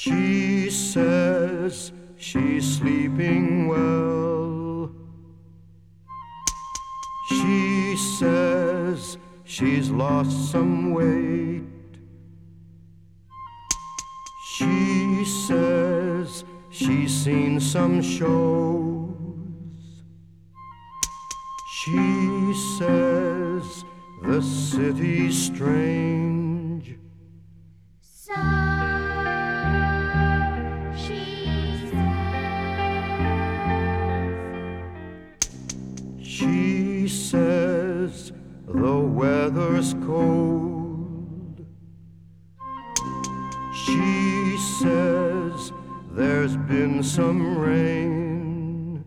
She says she's sleeping well. She says she's lost some weight. She says she's seen some shows. She says the city's strange. So she says. She says the weather's cold. She says there's been some rain.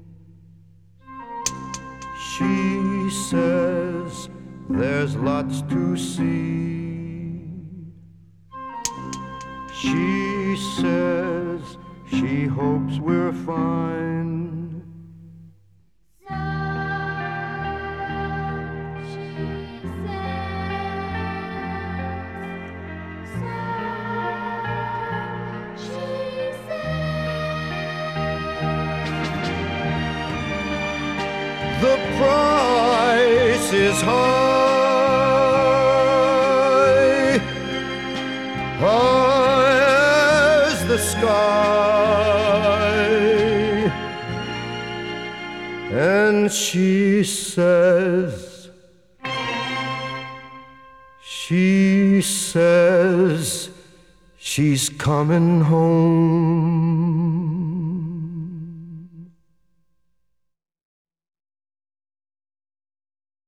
She says there's lots to see. She says she hopes we're fine. So she says. So she says. The price is high, high as the sky, and she says she's coming home.